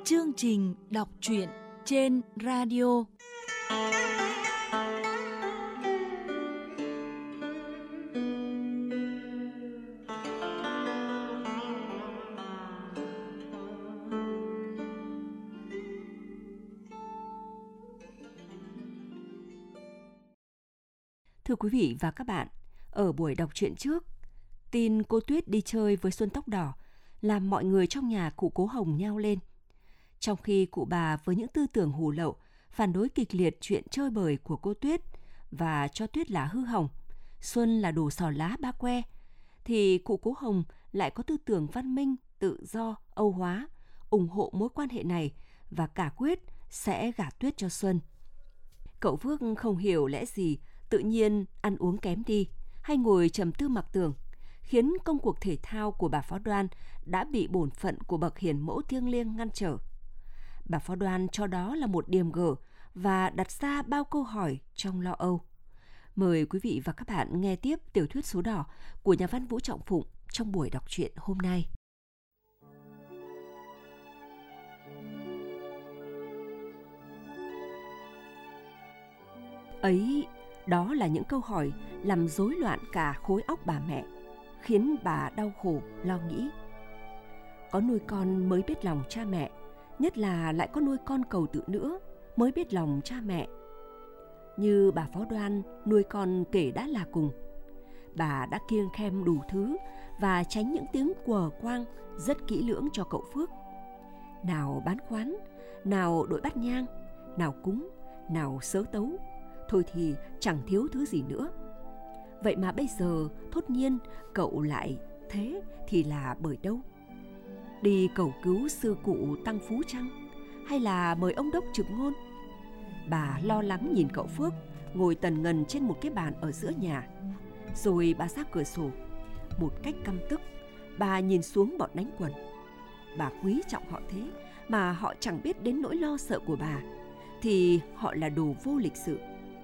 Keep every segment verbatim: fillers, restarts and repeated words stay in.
chương trình đọc truyện trên radio. Thưa quý vị và các bạn, ở buổi đọc truyện trước, tin cô Tuyết đi chơi với Xuân Tóc Đỏ làm mọi người trong nhà cụ Cố Hồng nhao lên. Trong khi cụ bà với những tư tưởng hủ lậu phản đối kịch liệt chuyện chơi bời của cô Tuyết và cho Tuyết là hư hỏng, Xuân là đồ xỏ lá ba que, thì cụ Cố Hồng lại có tư tưởng văn minh, tự do, âu hóa, ủng hộ mối quan hệ này và cả quyết sẽ gả Tuyết cho Xuân. Cậu Phước không hiểu lẽ gì tự nhiên ăn uống kém đi hay ngồi trầm tư mặc tưởng, khiến công cuộc thể thao của bà Phó Đoan đã bị bổn phận của bậc hiền mẫu thiêng liêng ngăn trở. Bà Phó Đoan cho đó là một điểm gở và đặt ra bao câu hỏi trong lo âu. Mời quý vị và các bạn nghe tiếp tiểu thuyết Số Đỏ của nhà văn Vũ Trọng Phụng trong buổi đọc truyện hôm nay. Ấy, đó là những câu hỏi làm rối loạn cả khối óc bà mẹ, khiến bà đau khổ lo nghĩ. Có nuôi con mới biết lòng cha mẹ, nhất là lại có nuôi con cầu tự nữa mới biết lòng cha mẹ. Như bà Phó Đoan nuôi con kể đã là cùng. Bà đã kiêng khem đủ thứ và tránh những tiếng quờ quang rất kỹ lưỡng cho cậu Phước. Nào bán khoán, nào đội bát nhang, nào cúng, nào sớ tấu, thôi thì chẳng thiếu thứ gì nữa. Vậy mà bây giờ thốt nhiên cậu lại thế thì là bởi đâu? Đi cầu cứu sư cụ Tăng Phú chăng? Hay là mời ông đốc trực ngôn? Bà lo lắng nhìn cậu Phước ngồi tần ngần trên một cái bàn ở giữa nhà. Rồi bà ra cửa sổ. Một cách căm tức, bà nhìn xuống bọn đánh quần. Bà quý trọng họ thế mà họ chẳng biết đến nỗi lo sợ của bà, thì họ là đồ vô lịch sự.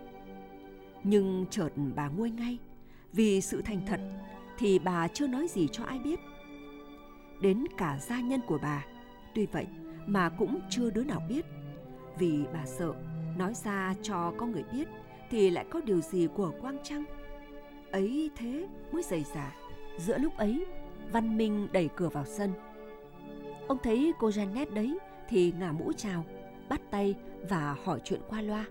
Nhưng chợt bà nguôi ngay, vì sự thành thật thì bà chưa nói gì cho ai biết. Đến cả gia nhân của bà, tuy vậy mà cũng chưa đứa nào biết, vì bà sợ nói ra cho có người biết thì lại có điều gì của quang chăng. Ấy thế mới dày dả. Giữa lúc ấy, Văn Minh đẩy cửa vào sân. Ông thấy cô Janet đấy thì ngả mũ chào, bắt tay và hỏi chuyện qua loa.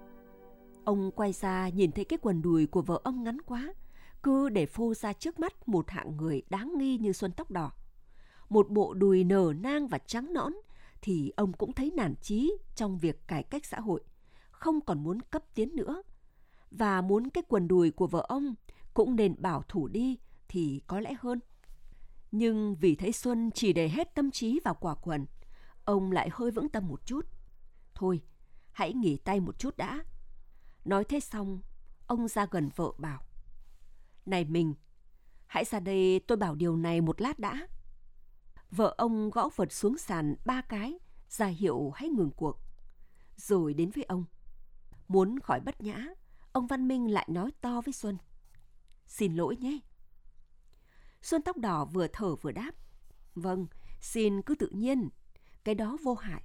Ông quay ra nhìn thấy cái quần đùi của vợ ông ngắn quá, cứ để phô ra trước mắt một hạng người đáng nghi như Xuân Tóc Đỏ. Một bộ đùi nở nang và trắng nõn thì ông cũng thấy nản chí trong việc cải cách xã hội, không còn muốn cấp tiến nữa. Và muốn cái quần đùi của vợ ông cũng nên bảo thủ đi thì có lẽ hơn. Nhưng vì thấy Xuân chỉ để hết tâm trí vào quả quần, ông lại hơi vững tâm một chút. Thôi, hãy nghỉ tay một chút đã. Nói thế xong, ông ra gần vợ bảo: Này mình, hãy ra đây tôi bảo điều này một lát đã. Vợ ông gõ vật xuống sàn ba cái, ra hiệu hãy ngừng cuộc. Rồi đến với ông. Muốn khỏi bất nhã, ông Văn Minh lại nói to với Xuân: Xin lỗi nhé. Xuân Tóc Đỏ vừa thở vừa đáp: Vâng, xin cứ tự nhiên, cái đó vô hại.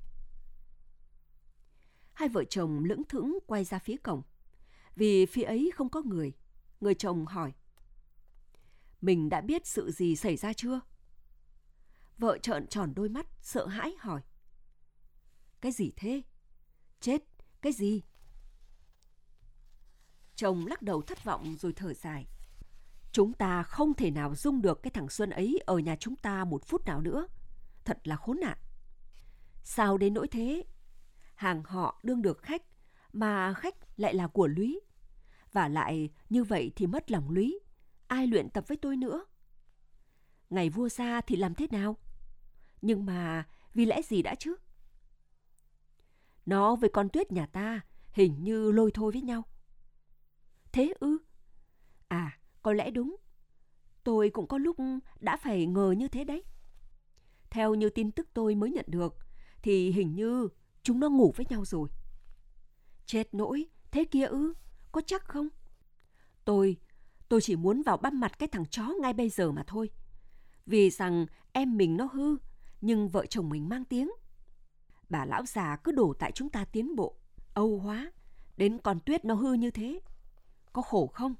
Hai vợ chồng lững thững quay ra phía cổng. Vì phía ấy không có người, người chồng hỏi: Mình đã biết sự gì xảy ra chưa? Vợ trợn tròn đôi mắt, sợ hãi hỏi: Cái gì thế? Chết, cái gì? Chồng lắc đầu thất vọng rồi thở dài: Chúng ta không thể nào dung được cái thằng Xuân ấy ở nhà chúng ta một phút nào nữa. Thật là khốn nạn. Sao đến nỗi thế? Hàng họ đương được khách, mà khách lại là của Lúy. Và lại như vậy thì mất lòng Lúy, ai luyện tập với tôi nữa? Ngày vua ra thì làm thế nào? Nhưng mà vì lẽ gì đã chứ? Nó với con Tuyết nhà ta hình như lôi thôi với nhau. Thế ư? À, có lẽ đúng. Tôi cũng có lúc đã phải ngờ như thế đấy. Theo như tin tức tôi mới nhận được, thì hình như chúng nó ngủ với nhau rồi. Chết nỗi, thế kia ư? Có chắc không? Tôi, tôi chỉ muốn vào băm mặt cái thằng chó ngay bây giờ mà thôi. Vì rằng em mình nó hư, nhưng vợ chồng mình mang tiếng. Bà lão già cứ đổ tại chúng ta tiến bộ, âu hóa, đến con Tuyết nó hư như thế. Có khổ không?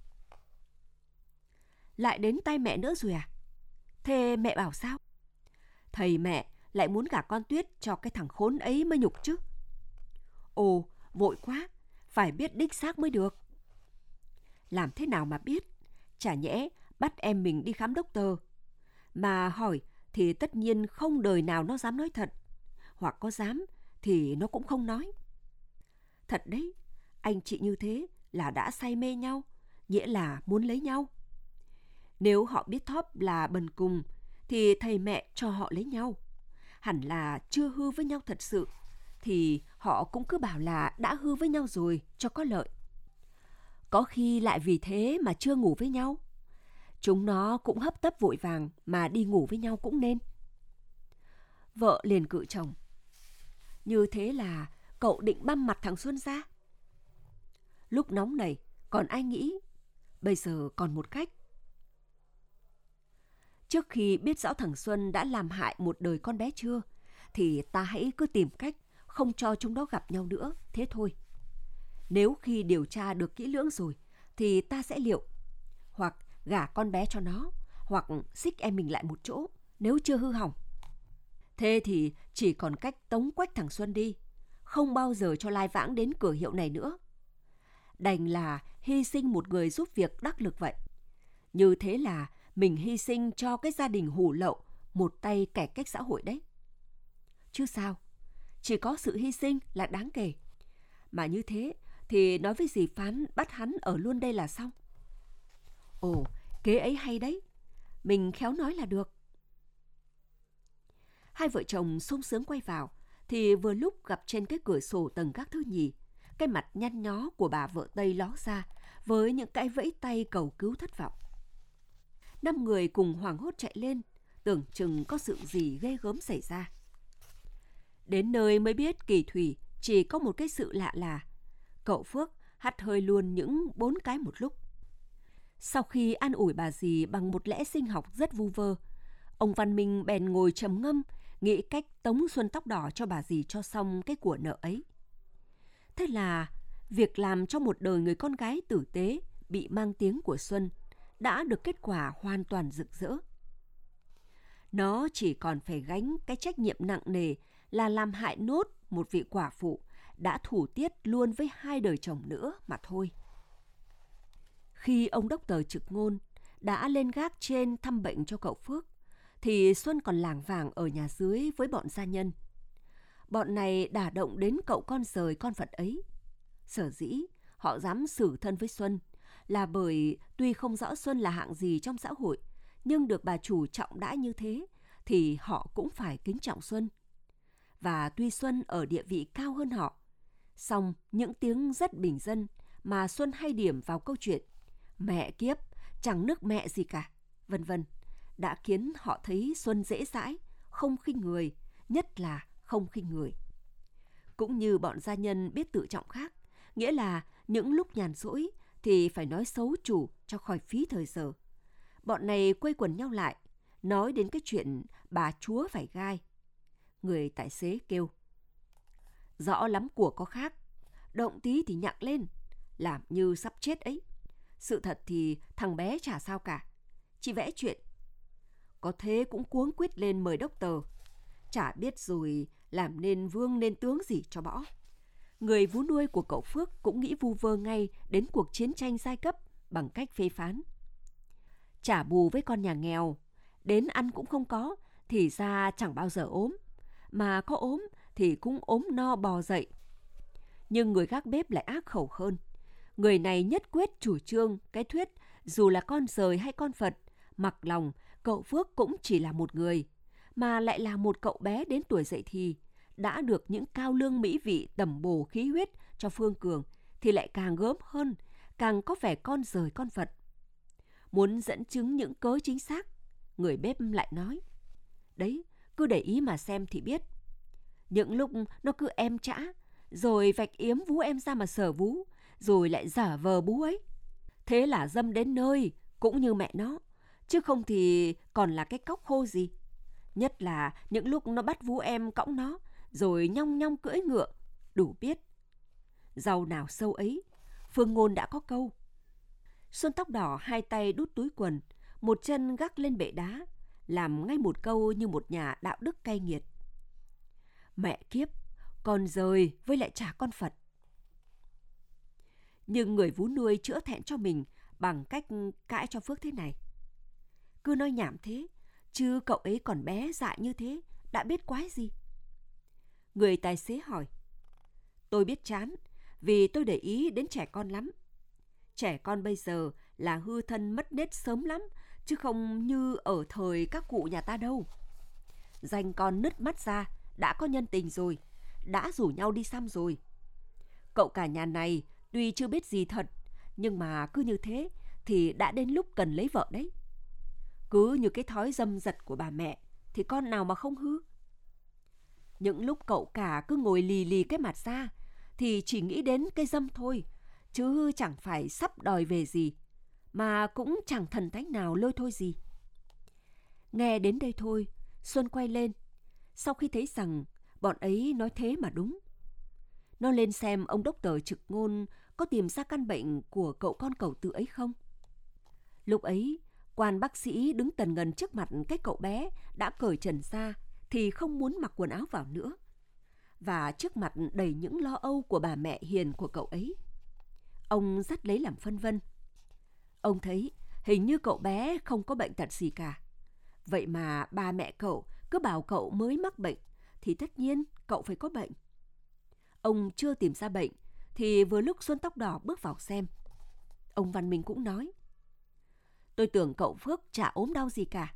Lại đến tay mẹ nữa rồi à? Thế mẹ bảo sao? Thầy mẹ lại muốn gả con Tuyết cho cái thằng khốn ấy mới nhục chứ. Ồ, vội quá, phải biết đích xác mới được. Làm thế nào mà biết? Chả nhẽ bắt em mình đi khám doctor. Mà hỏi thì tất nhiên không đời nào nó dám nói thật. Hoặc có dám thì nó cũng không nói. Thật đấy, anh chị như thế là đã say mê nhau, nghĩa là muốn lấy nhau. Nếu họ biết Thóp là bần cùng thì thầy mẹ cho họ lấy nhau. Hẳn là chưa hư với nhau thật sự, thì họ cũng cứ bảo là đã hư với nhau rồi cho có lợi. Có khi lại vì thế mà chưa ngủ với nhau. Chúng nó cũng hấp tấp vội vàng mà đi ngủ với nhau cũng nên. Vợ liền cự chồng. Như thế là cậu định băm mặt thằng Xuân ra. Lúc nóng này còn ai nghĩ, bây giờ còn một cách. Trước khi biết rõ thằng Xuân đã làm hại một đời con bé chưa, thì ta hãy cứ tìm cách không cho chúng nó gặp nhau nữa, thế thôi. Nếu khi điều tra được kỹ lưỡng rồi, thì ta sẽ liệu. Hoặc gả con bé cho nó, hoặc xích em mình lại một chỗ, nếu chưa hư hỏng. Thế thì chỉ còn cách tống quách thằng Xuân đi, không bao giờ cho lai vãng đến cửa hiệu này nữa. Đành là hy sinh một người giúp việc đắc lực vậy. Như thế là mình hy sinh cho cái gia đình hủ lậu một tay cải cách xã hội đấy. Chứ sao, chỉ có sự hy sinh là đáng kể. Mà như thế thì nói với dì Phán bắt hắn ở luôn đây là xong. Ồ, kế ấy hay đấy, mình khéo nói là được. Hai vợ chồng sung sướng quay vào, thì vừa lúc gặp trên cái cửa sổ tầng gác thứ nhì, cái mặt nhăn nhó của bà vợ Tây ló ra với những cái vẫy tay cầu cứu thất vọng. Năm người cùng hoảng hốt chạy lên, tưởng chừng có sự gì ghê gớm xảy ra. Đến nơi mới biết kỳ thủy chỉ có một cái sự lạ là cậu Phước hắt hơi luôn những bốn cái một lúc. Sau khi an ủi bà dì bằng một lẽ sinh học rất vu vơ, ông Văn Minh bèn ngồi trầm ngâm, nghĩ cách tống Xuân tóc đỏ cho bà dì cho xong cái của nợ ấy. Thế là việc làm cho một đời người con gái tử tế bị mang tiếng của Xuân đã được kết quả hoàn toàn rực rỡ. Nó chỉ còn phải gánh cái trách nhiệm nặng nề là làm hại nốt một vị quả phụ đã thủ tiết luôn với hai đời chồng nữa mà thôi. Khi ông đốc tờ Trực Ngôn đã lên gác trên thăm bệnh cho cậu Phước, thì Xuân còn lảng vảng ở nhà dưới với bọn gia nhân. Bọn này đả động đến cậu con rời con vật ấy. Sở dĩ họ dám xử thân với Xuân là bởi tuy không rõ Xuân là hạng gì trong xã hội, nhưng được bà chủ trọng đãi như thế thì họ cũng phải kính trọng Xuân. Và tuy Xuân ở địa vị cao hơn họ, song những tiếng rất bình dân mà Xuân hay điểm vào câu chuyện mẹ kiếp, chẳng nước mẹ gì cả, vân vân, đã khiến họ thấy Xuân dễ dãi, không khinh người, nhất là không khinh người. Cũng như bọn gia nhân biết tự trọng khác, nghĩa là những lúc nhàn rỗi thì phải nói xấu chủ cho khỏi phí thời giờ. Bọn này quây quần nhau lại, nói đến cái chuyện bà chúa phải gai. Người tài xế kêu: rõ lắm của có khác, động tí thì nhặng lên, làm như sắp chết ấy. Sự thật thì thằng bé chả sao cả, chỉ vẽ chuyện. Có thế cũng cuống quýt lên mời đốc tờ, chả biết rồi làm nên vương nên tướng gì cho bỏ. Người vú nuôi của cậu Phước cũng nghĩ vu vơ ngay đến cuộc chiến tranh giai cấp bằng cách phê phán. Trả bù với con nhà nghèo, đến ăn cũng không có, thì ra chẳng bao giờ ốm. Mà có ốm thì cũng ốm no bò dậy. Nhưng người gác bếp lại ác khẩu hơn. Người này nhất quyết chủ trương cái thuyết dù là con rời hay con Phật, mặc lòng cậu Phước cũng chỉ là một người, mà lại là một cậu bé đến tuổi dậy thì, đã được những cao lương mỹ vị tẩm bổ khí huyết cho Phương Cường, thì lại càng gớm hơn, càng có vẻ con rời con Phật. Muốn dẫn chứng những cớ chính xác, người bếp lại nói: đấy, cứ để ý mà xem thì biết. Những lúc nó cứ em chã, rồi vạch yếm vú em ra mà sờ vú, rồi lại giả vờ bú ấy. Thế là dâm đến nơi, cũng như mẹ nó, chứ không thì còn là cái cóc khô gì. Nhất là những lúc nó bắt vú em cõng nó, rồi nhong nhong cưỡi ngựa, đủ biết. Giàu nào sâu ấy, phương ngôn đã có câu. Xuân tóc đỏ hai tay đút túi quần, một chân gác lên bệ đá, làm ngay một câu như một nhà đạo đức cay nghiệt. Mẹ kiếp, con rời với lại chả con Phật. Nhưng người vú nuôi chữa thẹn cho mình bằng cách cãi cho Phước thế này. Cứ nói nhảm thế, chứ cậu ấy còn bé dại như thế, đã biết quái gì. Người tài xế hỏi. Tôi biết chán, vì tôi để ý đến trẻ con lắm. Trẻ con bây giờ là hư thân mất nết sớm lắm, chứ không như ở thời các cụ nhà ta đâu. Dành con nứt mắt ra, đã có nhân tình rồi, đã rủ nhau đi xăm rồi. Cậu cả nhà này tuy chưa biết gì thật, nhưng mà cứ như thế thì đã đến lúc cần lấy vợ đấy. Cứ như cái thói dâm dật của bà mẹ thì con nào mà không hư. Những lúc cậu cả cứ ngồi lì lì cái mặt ra thì chỉ nghĩ đến cái dâm thôi, chứ chẳng phải sắp đòi về gì, mà cũng chẳng thần thánh nào lôi thôi gì. Nghe đến đây thôi, Xuân quay lên, sau khi thấy rằng bọn ấy nói thế mà đúng. Nó lên xem ông đốc tờ Trực Ngôn có tìm ra căn bệnh của cậu con cẩu tự ấy không. Lúc ấy, quan bác sĩ đứng tần ngần trước mặt cái cậu bé đã cởi trần ra thì không muốn mặc quần áo vào nữa. Và trước mặt đầy những lo âu của bà mẹ hiền của cậu ấy, ông rất lấy làm phân vân. Ông thấy hình như cậu bé không có bệnh tật gì cả. Vậy mà ba mẹ cậu cứ bảo cậu mới mắc bệnh, thì tất nhiên cậu phải có bệnh. Ông chưa tìm ra bệnh, thì vừa lúc Xuân tóc đỏ bước vào xem. Ông Văn Minh cũng nói. Tôi tưởng cậu Phước chả ốm đau gì cả.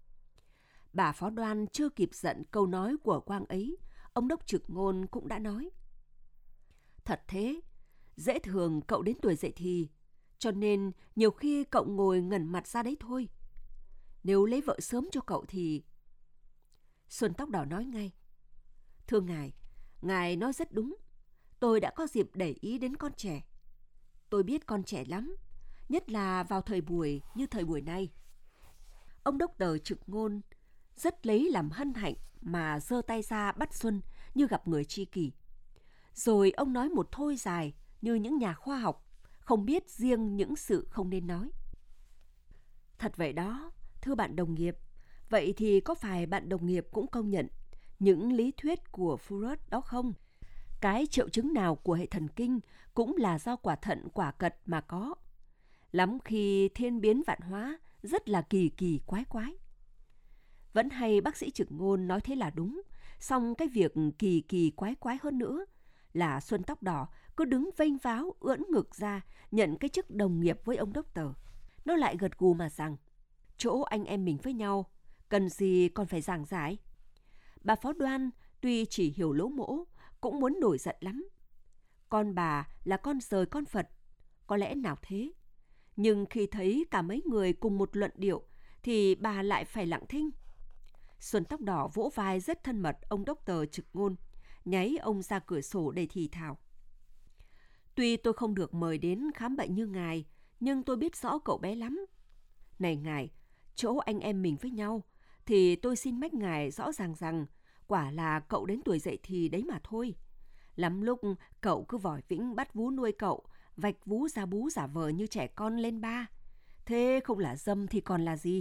Bà Phó Đoan chưa kịp giận câu nói của Quang ấy, ông đốc Trực Ngôn cũng đã nói. Thật thế, dễ thường cậu đến tuổi dậy thì, cho nên nhiều khi cậu ngồi ngẩn mặt ra đấy thôi. Nếu lấy vợ sớm cho cậu thì... Xuân tóc đỏ nói ngay. Thưa ngài, ngài nói rất đúng. Tôi đã có dịp để ý đến con trẻ. Tôi biết con trẻ lắm, nhất là vào thời buổi như thời buổi này. Ông đốc tờ Trực Ngôn rất lấy làm hân hạnh mà giơ tay ra bắt Xuân như gặp người tri kỷ. Rồi ông nói một thôi dài như những nhà khoa học, không biết riêng những sự không nên nói. Thật vậy đó, thưa bạn đồng nghiệp. Vậy thì có phải bạn đồng nghiệp cũng công nhận những lý thuyết của Freud đó không? Cái triệu chứng nào của hệ thần kinh cũng là do quả thận quả cật mà có. Lắm khi thiên biến vạn hóa, rất là kỳ kỳ quái quái. Vẫn hay bác sĩ Trực Ngôn nói thế là đúng, song cái việc kỳ kỳ quái quái hơn nữa là Xuân tóc đỏ cứ đứng vênh váo ưỡn ngực ra nhận cái chức đồng nghiệp với ông đốc tờ. Nó lại gật gù mà rằng, chỗ anh em mình với nhau, cần gì còn phải giảng giải. Bà Phó Đoan tuy chỉ hiểu lỗ mỗ, cũng muốn nổi giận lắm. Con bà là con rời con Phật, có lẽ nào thế. Nhưng khi thấy cả mấy người cùng một luận điệu, thì bà lại phải lặng thinh. Xuân tóc đỏ vỗ vai rất thân mật ông đốc tờ Trực Ngôn, nháy ông ra cửa sổ để thì thào. Tuy tôi không được mời đến khám bệnh như ngài, nhưng tôi biết rõ cậu bé lắm. Này ngài, chỗ anh em mình với nhau, thì tôi xin mách ngài rõ ràng rằng quả là cậu đến tuổi dậy thì đấy mà thôi. Lắm lúc cậu cứ vòi vĩnh bắt vú nuôi cậu, vạch vú ra bú giả vờ như trẻ con lên ba. Thế không là dâm thì còn là gì?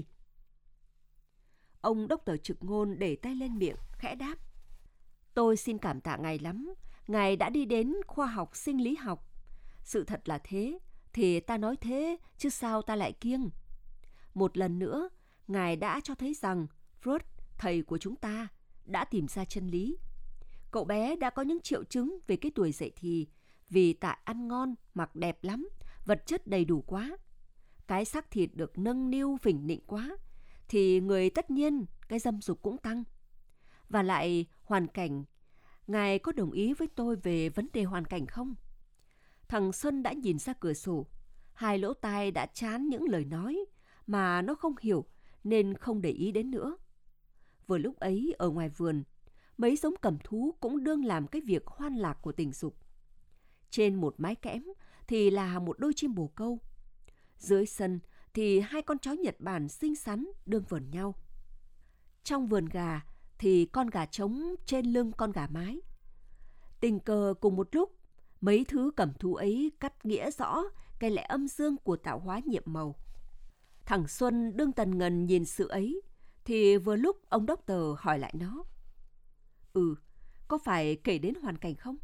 Ông đốc tờ Trực Ngôn để tay lên miệng, khẽ đáp. Tôi xin cảm tạ ngài lắm. Ngài đã đi đến khoa học sinh lý học. Sự thật là thế, thì ta nói thế, chứ sao ta lại kiêng. Một lần nữa, ngài đã cho thấy rằng Freud, thầy của chúng ta, đã tìm ra chân lý. Cậu bé đã có những triệu chứng về cái tuổi dậy thì, vì tại ăn ngon, mặc đẹp lắm, vật chất đầy đủ quá. Cái xác thịt được nâng niu phình nịnh quá, thì người tất nhiên cái dâm dục cũng tăng. Và lại hoàn cảnh, ngài có đồng ý với tôi về vấn đề hoàn cảnh không? Thằng Xuân đã nhìn ra cửa sổ, hai lỗ tai đã chán những lời nói mà nó không hiểu nên không để ý đến nữa. Vừa lúc ấy ở ngoài vườn, mấy giống cầm thú cũng đương làm cái việc hoan lạc của tình dục. Trên một mái kẽm thì là một đôi chim bồ câu. Dưới sân thì hai con chó Nhật Bản xinh xắn đương vờn nhau. Trong vườn gà thì con gà trống trên lưng con gà mái. Tình cờ cùng một lúc, mấy thứ cẩm thú ấy cắt nghĩa rõ cái lẽ âm dương của tạo hóa nhiệm màu. Thằng Xuân đương tần ngần nhìn sự ấy, thì vừa lúc ông đốc tờ hỏi lại nó. Ừ, có phải kể đến hoàn cảnh không?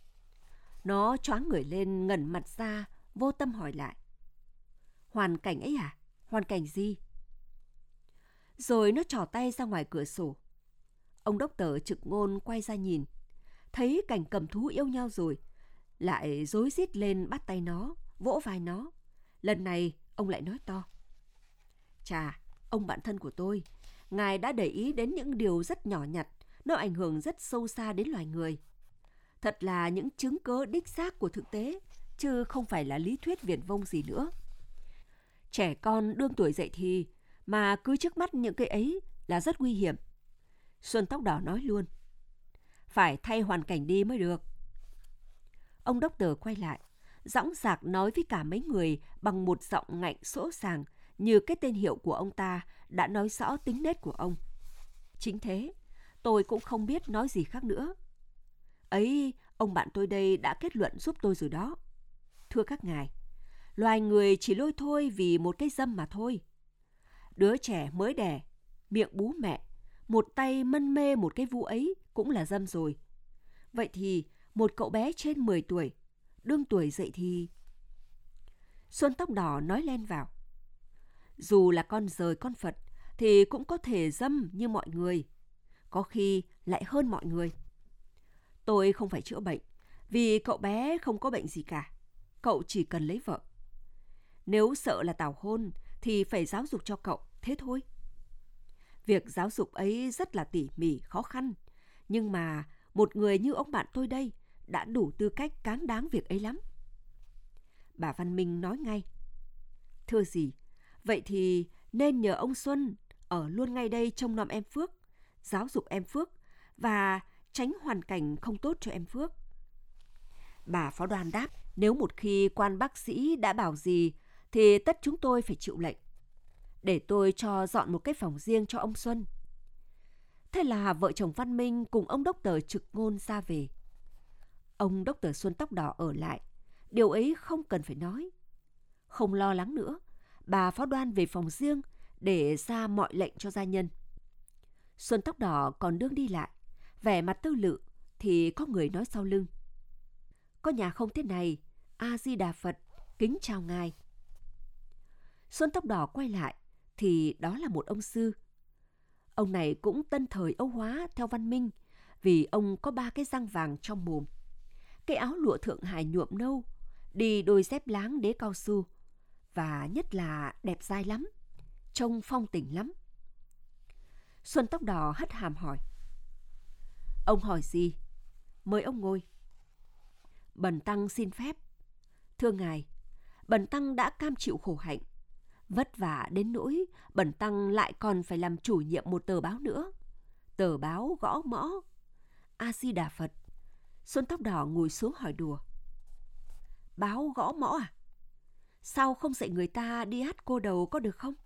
Nó choáng người lên, ngẩng mặt ra, vô tâm hỏi lại. Hoàn cảnh ấy à? Hoàn cảnh gì? Rồi nó trỏ tay ra ngoài cửa sổ. Ông đốc tờ Trực Ngôn quay ra nhìn, thấy cảnh cầm thú yêu nhau rồi, lại rối rít lên bắt tay nó, vỗ vai nó. Lần này ông lại nói to. Chà, ông bạn thân của tôi, ngài đã để ý đến những điều rất nhỏ nhặt, nó ảnh hưởng rất sâu xa đến loài người. Thật là những chứng cớ đích xác của thực tế, chứ không phải là lý thuyết viển vông gì nữa. Trẻ con đương tuổi dậy thì, mà cứ trước mắt những cái ấy là rất nguy hiểm. Xuân Tóc Đỏ nói luôn. Phải thay hoàn cảnh đi mới được. Ông đốc tờ quay lại, dõng dạc nói với cả mấy người bằng một giọng ngạnh sỗ sàng, như cái tên hiệu của ông ta đã nói rõ tính nết của ông. Chính thế, tôi cũng không biết nói gì khác nữa. Ấy, ông bạn tôi đây đã kết luận giúp tôi rồi đó. Thưa các ngài, loài người chỉ lôi thôi vì một cái dâm mà thôi. Đứa trẻ mới đẻ, miệng bú mẹ, một tay mân mê một cái vú ấy cũng là dâm rồi. Vậy thì một cậu bé trên mười tuổi, đương tuổi dậy thì... Xuân Tóc Đỏ nói len vào. Dù là con rời con Phật thì cũng có thể dâm như mọi người, có khi lại hơn mọi người. Tôi không phải chữa bệnh, vì cậu bé không có bệnh gì cả. Cậu chỉ cần lấy vợ. Nếu sợ là tảo hôn thì phải giáo dục cho cậu, thế thôi. Việc giáo dục ấy rất là tỉ mỉ, khó khăn. Nhưng mà một người như ông bạn tôi đây đã đủ tư cách cáng đáng việc ấy lắm. Bà Văn Minh nói ngay. Thưa gì, vậy thì nên nhờ ông Xuân ở luôn ngay đây trông nom em Phước, giáo dục em Phước và tránh hoàn cảnh không tốt cho em Phước. Bà Phó Đoan đáp, nếu một khi quan bác sĩ đã bảo gì thì tất chúng tôi phải chịu lệnh. Để tôi cho dọn một cái phòng riêng cho ông Xuân. Thế là vợ chồng Văn Minh cùng ông đốc tờ Trực Ngôn ra về. Ông đốc tờ Xuân Tóc Đỏ ở lại, điều ấy không cần phải nói. Không lo lắng nữa, bà Phó Đoan về phòng riêng để ra mọi lệnh cho gia nhân. Xuân Tóc Đỏ còn đương đi lại, vẻ mặt tư lự thì có người nói sau lưng. Có nhà không thế này, A Di Đà Phật, kính chào ngài. Xuân Tóc Đỏ quay lại thì đó là một ông sư. Ông này cũng tân thời Âu hóa theo Văn Minh, vì ông có ba cái răng vàng trong mồm, cái áo lụa Thượng Hải nhuộm nâu, đi đôi dép láng đế cao su, và nhất là đẹp dai lắm, trông phong tình lắm. Xuân Tóc Đỏ hất hàm hỏi. Ông hỏi gì? Mời ông ngồi. Bần tăng xin phép. Thưa ngài, bần tăng đã cam chịu khổ hạnh, vất vả đến nỗi bần tăng lại còn phải làm chủ nhiệm một tờ báo nữa. Tờ báo Gõ Mõ. A Di Đà Phật. Xuân Tóc Đỏ ngồi xuống hỏi đùa. Báo Gõ Mõ à? Sao không dạy người ta đi hát cô đầu có được không?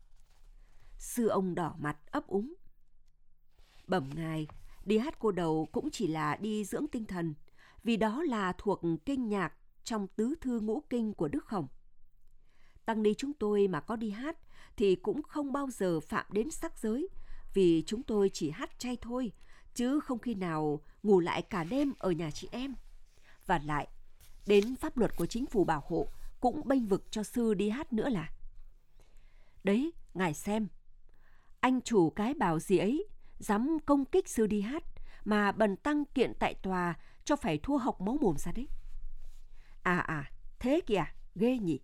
Sư ông đỏ mặt ấp úng. Bẩm ngài, đi hát cô đầu cũng chỉ là đi dưỡng tinh thần, vì đó là thuộc kinh nhạc trong tứ thư ngũ kinh của Đức Khổng. Tăng ni chúng tôi mà có đi hát thì cũng không bao giờ phạm đến sắc giới, vì chúng tôi chỉ hát chay thôi, chứ không khi nào ngủ lại cả đêm ở nhà chị em. Và lại, đến pháp luật của chính phủ bảo hộ cũng bênh vực cho sư đi hát nữa là. Đấy, ngài xem, anh chủ cái bảo gì ấy, dám công kích sư đi hát, mà bần tăng kiện tại tòa cho phải thua học máu mồm ra đấy. À à, thế kìa, ghê nhỉ.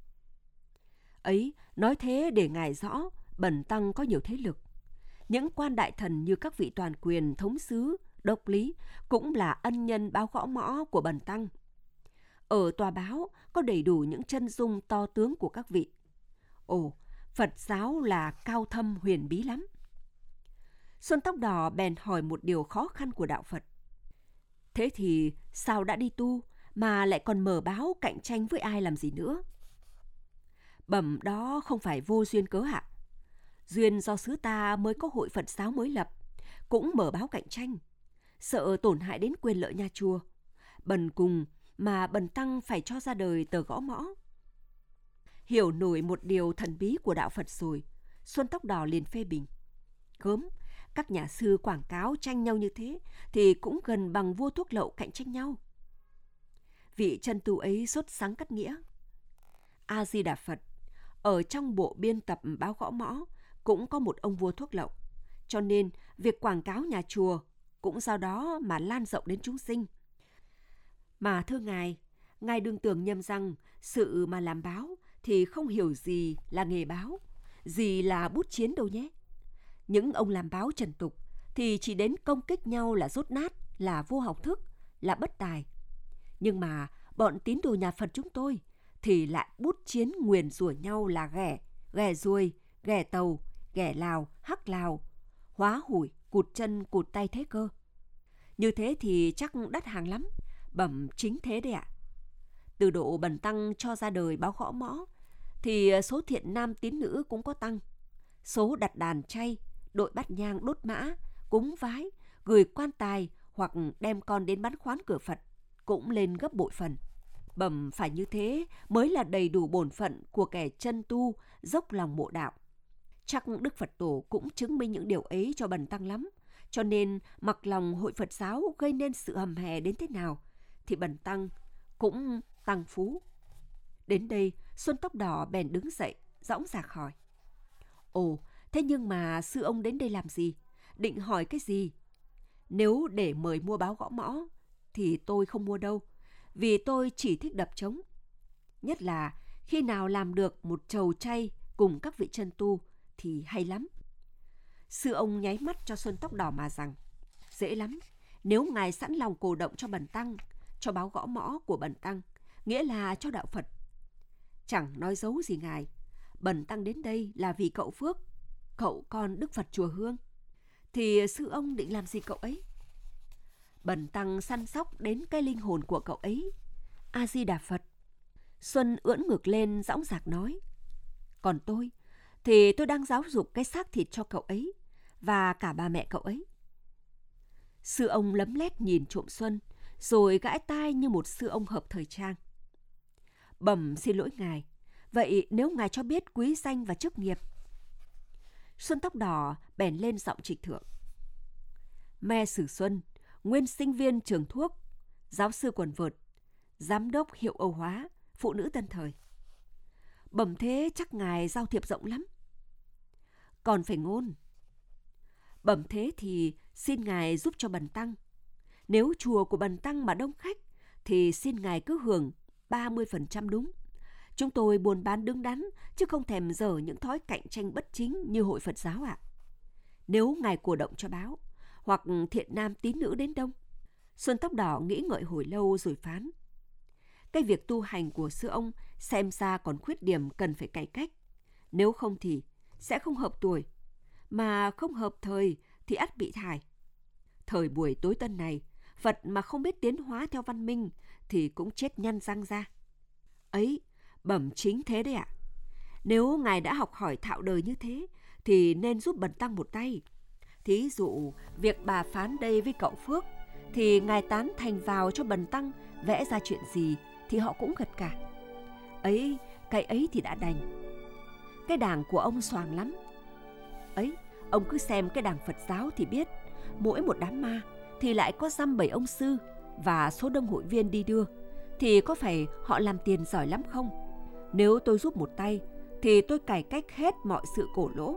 Ấy, nói thế để ngài rõ, bần tăng có nhiều thế lực. Những quan đại thần như các vị toàn quyền, thống sứ, đốc lý cũng là ân nhân báo Gõ Mõ của bần tăng. Ở tòa báo có đầy đủ những chân dung to tướng của các vị. Ồ, Phật giáo là cao thâm huyền bí lắm. Xuân Tóc Đỏ bèn hỏi một điều khó khăn của đạo Phật. Thế thì sao đã đi tu mà lại còn mở báo cạnh tranh với ai làm gì nữa? Bẩm đó không phải vô duyên cớ ạ. Duyên do xứ ta mới có hội Phật giáo mới lập, cũng mở báo cạnh tranh, sợ tổn hại đến quyền lợi nhà chùa. Bần cùng mà bần tăng phải cho ra đời tờ gõ mõ. Hiểu nổi một điều thần bí của đạo Phật rồi, Xuân Tóc Đỏ liền phê bình. Gớm, các nhà sư quảng cáo tranh nhau như thế thì cũng gần bằng vua thuốc lậu cạnh tranh nhau. Vị chân tu ấy sốt sắng cắt nghĩa. A Di Đà Phật, ở trong bộ biên tập báo gõ mõ cũng có một ông vua thuốc lậu, cho nên việc quảng cáo nhà chùa cũng do đó mà lan rộng đến chúng sinh. Mà thưa ngài, ngài đừng tưởng nhầm rằng sự mà làm báo thì không hiểu gì là nghề báo, gì là bút chiến đâu nhé. Những ông làm báo trần tục thì chỉ đến công kích nhau là dốt nát, là vô học thức, là bất tài. Nhưng mà bọn tín đồ nhà Phật chúng tôi thì lại bút chiến nguyền rủa nhau là ghẻ, ghẻ ruồi, ghẻ tàu, ghẻ lào, hắc lào, hóa hủi, cụt chân, cụt tay thế cơ. Như thế thì chắc đắt hàng lắm, bẩm chính thế đấy ạ. Từ độ bần tăng cho ra đời báo gõ mõ thì số thiện nam tín nữ cũng có tăng. Số đặt đàn chay, đội bát nhang đốt mã, cúng vái, gửi quan tài hoặc đem con đến bắn khoán cửa Phật cũng lên gấp bội phần. Bẩm phải như thế mới là đầy đủ bổn phận của kẻ chân tu dốc lòng mộ đạo. Chắc Đức Phật Tổ cũng chứng minh những điều ấy cho bần tăng lắm. Cho nên mặc lòng hội Phật giáo gây nên sự hầm hè đến thế nào thì bần tăng cũng tăng phú. Đến đây Xuân Tóc Đỏ bèn đứng dậy, dõng dạc hỏi. Ồ, thế nhưng mà sư ông đến đây làm gì? Định hỏi cái gì? Nếu để mời mua báo gõ mõ thì tôi không mua đâu, vì tôi chỉ thích đập trống. Nhất là khi nào làm được một chầu chay cùng các vị chân tu thì hay lắm. Sư ông nháy mắt cho Xuân Tóc Đỏ mà rằng, dễ lắm, nếu ngài sẵn lòng cổ động cho bần tăng, cho báo gõ mõ của bần tăng, nghĩa là cho đạo Phật. Chẳng nói giấu gì ngài, bần tăng đến đây là vì cậu Phước, cậu con Đức Phật chùa Hương. Thì sư ông định làm gì cậu ấy? Bần tăng săn sóc đến cái linh hồn của cậu ấy. A Di Đà Phật. Xuân ưỡn ngực lên dõng dạc nói. Còn tôi thì tôi đang giáo dục cái xác thịt cho cậu ấy và cả bà mẹ cậu ấy. Sư ông lấm lét nhìn trộm Xuân, rồi gãi tai như một sư ông hợp thời trang. Bẩm xin lỗi ngài, vậy nếu ngài cho biết quý danh và chức nghiệp? Xuân Tóc Đỏ bèn lên giọng trịch thượng. Me Sử Xuân, nguyên sinh viên trường thuốc, giáo sư quần vợt, giám đốc hiệu Âu Hóa, phụ nữ tân thời. Bẩm thế chắc ngài giao thiệp rộng lắm. Còn phải ngôn. Bẩm thế thì xin ngài giúp cho bần tăng. Nếu chùa của bần tăng mà đông khách thì xin ngài cứ hưởng ba mươi phần trăm đúng. Chúng tôi buôn bán đứng đắn chứ không thèm dở những thói cạnh tranh bất chính như hội Phật giáo ạ. Nếu ngài cổ động cho báo hoặc thiện nam tín nữ đến đông. Xuân Tóc Đỏ nghĩ ngợi hồi lâu rồi phán. Cái việc tu hành của sư ông xem ra còn khuyết điểm cần phải cải cách. Nếu không thì sẽ không hợp tuổi, mà không hợp thời thì ắt bị thải. Thời buổi tối tân này, Phật mà không biết tiến hóa theo văn minh thì cũng chết nhăn răng ra. Ấy, bẩm chính thế đấy ạ. Nếu ngài đã học hỏi thạo đời như thế thì nên giúp bần tăng một tay. Thí dụ việc bà phán đây với cậu Phước thì ngài tán thành vào cho bần tăng vẽ ra chuyện gì thì họ cũng gật cả. Ấy, cái ấy thì đã đành. Cái đảng của ông xoàng lắm. Ấy, ông cứ xem cái đảng Phật giáo thì biết, mỗi một đám ma thì lại có dăm bảy ông sư và số đông hội viên đi đưa, thì có phải họ làm tiền giỏi lắm không? Nếu tôi giúp một tay thì tôi cải cách hết mọi sự cổ lỗ.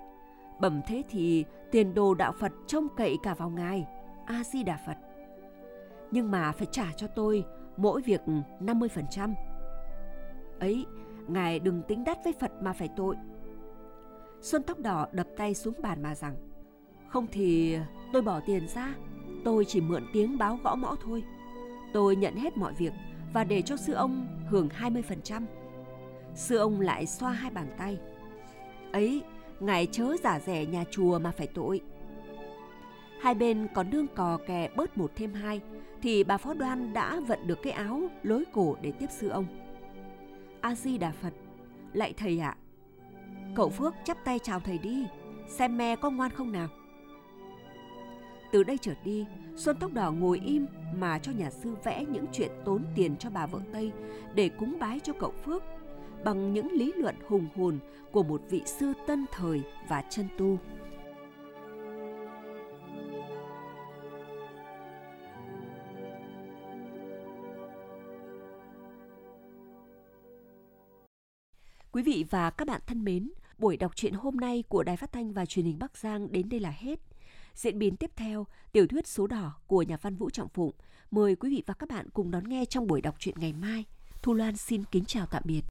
Bẩm thế thì tiền đồ đạo Phật trông cậy cả vào ngài, A Di Đà Phật. Nhưng mà phải trả cho tôi mỗi việc năm mươi phần trăm. Ấy, ngài đừng tính đắt với Phật mà phải tội. Xuân Tóc Đỏ đập tay xuống bàn mà rằng, không thì tôi bỏ tiền ra, tôi chỉ mượn tiếng báo gõ mõ thôi. Tôi nhận hết mọi việc và để cho sư ông hưởng hai mươi phần trăm. Sư ông lại xoa hai bàn tay. Ấy, ngài chớ giả rẻ nhà chùa mà phải tội. Hai bên còn đương cò kè bớt một thêm hai thì bà Phó Đoan đã vận được cái áo lối cổ để tiếp sư ông. A Di Đà Phật. Lạy thầy ạ. Cậu Phước chắp tay chào thầy đi, xem me có ngoan không nào. Từ đây trở đi, Xuân Tóc Đỏ ngồi im mà cho nhà sư vẽ những chuyện tốn tiền cho bà vợ Tây để cúng bái cho cậu Phước bằng những lý luận hùng hồn của một vị sư tân thời và chân tu. Quý vị và các bạn thân mến, buổi đọc truyện hôm nay của Đài Phát thanh và Truyền hình Bắc Giang đến đây là hết. Diễn biến tiếp theo, tiểu thuyết Số Đỏ của nhà văn Vũ Trọng Phụng. Mời quý vị và các bạn cùng đón nghe trong buổi đọc truyện ngày mai. Thu Loan xin kính chào tạm biệt.